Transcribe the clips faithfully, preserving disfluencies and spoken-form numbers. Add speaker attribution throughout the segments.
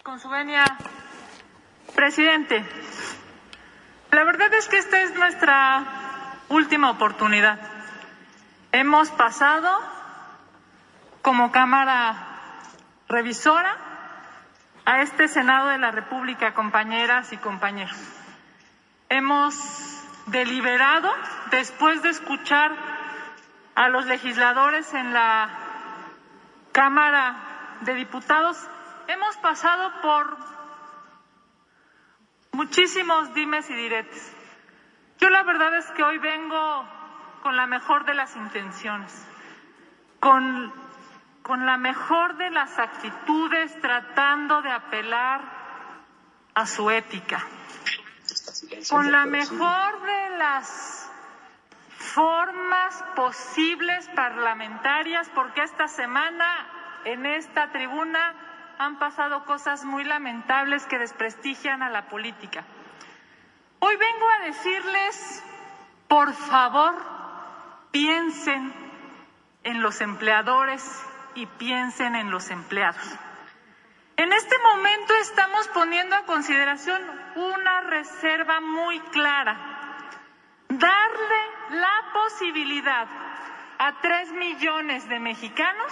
Speaker 1: Con su venia, presidente, la verdad es que esta es nuestra última oportunidad. Hemos pasado como Cámara Revisora a este Senado de la República, compañeras y compañeros. Hemos deliberado después de escuchar a los legisladores en la Cámara de Diputados. Hemos pasado por muchísimos dimes y diretes. Yo la verdad es que hoy vengo con la mejor de las intenciones, con, con la mejor de las actitudes, tratando de apelar a su ética, con la mejor de las formas posibles parlamentarias, porque esta semana en esta tribuna han pasado cosas muy lamentables que desprestigian a la política. Hoy vengo a decirles, por favor, piensen en los empleadores y piensen en los empleados. En este momento estamos poniendo a consideración una reserva muy clara: darle la posibilidad a tres millones de mexicanos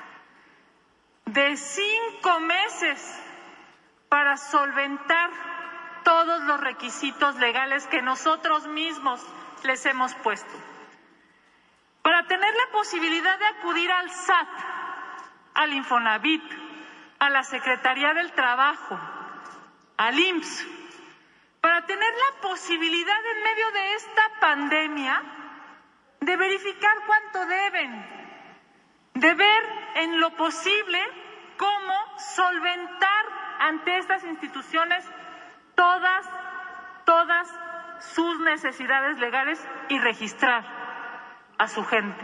Speaker 1: de cinco meses para solventar todos los requisitos legales que nosotros mismos les hemos puesto, para tener la posibilidad de acudir al S A T, al Infonavit, a la Secretaría del Trabajo, al I M S S, para tener la posibilidad en medio de esta pandemia de verificar cuánto deben, de ver en lo posible cómo solventar ante estas instituciones todas, todas sus necesidades legales y registrar a su gente.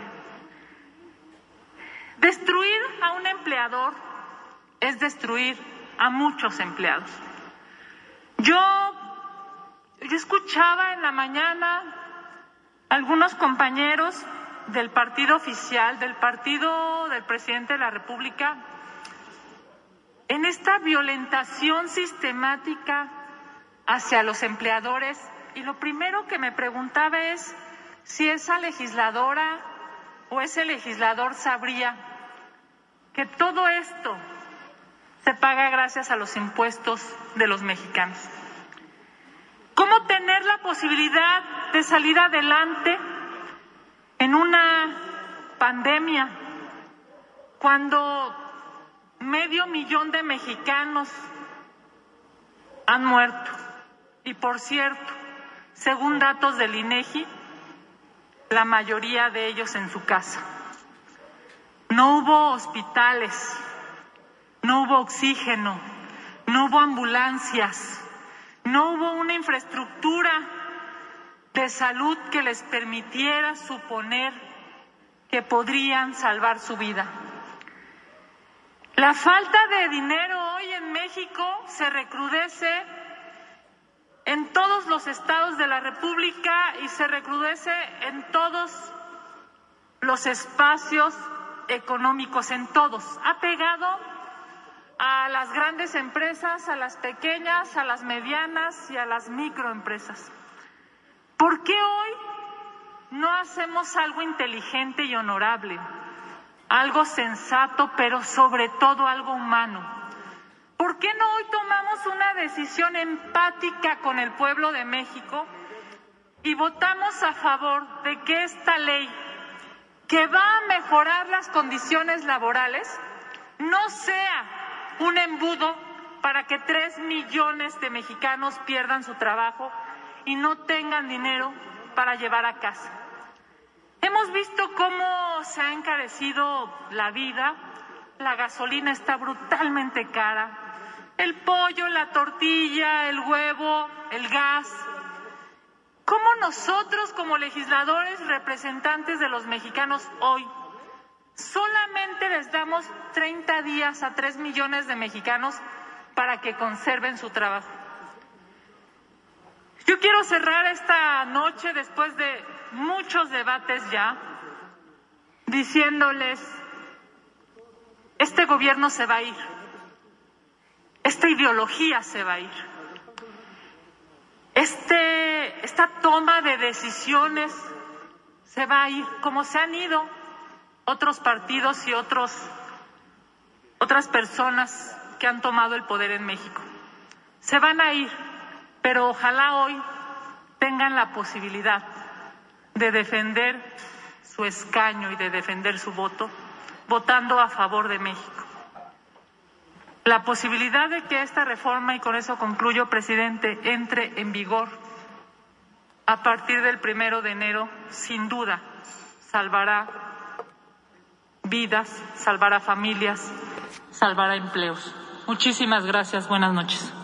Speaker 1: Destruir a un empleador es destruir a muchos empleados. Yo, yo escuchaba en la mañana algunos compañeros del partido oficial, del partido del presidente de la República, en esta violentación sistemática hacia los empleadores, y lo primero que me preguntaba es si esa legisladora o ese legislador sabría que todo esto se paga gracias a los impuestos de los mexicanos. ¿Cómo tener la posibilidad de salir adelante en una pandemia cuando medio millón de mexicanos han muerto? Y por cierto, según datos del INEGI, la mayoría de ellos en su casa. No hubo hospitales, no hubo oxígeno, no hubo ambulancias, no hubo una infraestructura de salud que les permitiera suponer que podrían salvar su vida. La falta de dinero hoy en México se recrudece en todos los estados de la República y se recrudece en todos los espacios económicos, en todos. Ha pegado a las grandes empresas, a las pequeñas, a las medianas y a las microempresas. ¿Por qué hoy no hacemos algo inteligente y honorable? Algo sensato, pero sobre todo algo humano. ¿Por qué no hoy tomamos una decisión empática con el pueblo de México y votamos a favor de que esta ley, que va a mejorar las condiciones laborales, no sea un embudo para que tres millones de mexicanos pierdan su trabajo y no tengan dinero para llevar a casa? Hemos visto cómo se ha encarecido la vida, la gasolina está brutalmente cara, el pollo, la tortilla, el huevo, el gas. ¿Cómo nosotros como legisladores, representantes de los mexicanos hoy, solamente les damos treinta días a tres millones de mexicanos para que conserven su trabajo? Yo quiero cerrar esta noche, después de muchos debates ya, diciéndoles: este gobierno se va a ir, este esta ideología se va a ir. Este, esta toma de decisiones se va a ir, como se han ido otros partidos y otros, otras personas que han tomado el poder en México. Se van a ir, pero ojalá hoy tengan la posibilidad de defender su escaño y de defender su voto, votando a favor de México. La posibilidad de que esta reforma, y con eso concluyo, presidente, entre en vigor a partir del primero de enero, sin duda, salvará vidas, salvará familias, salvará empleos. Muchísimas gracias. Buenas noches.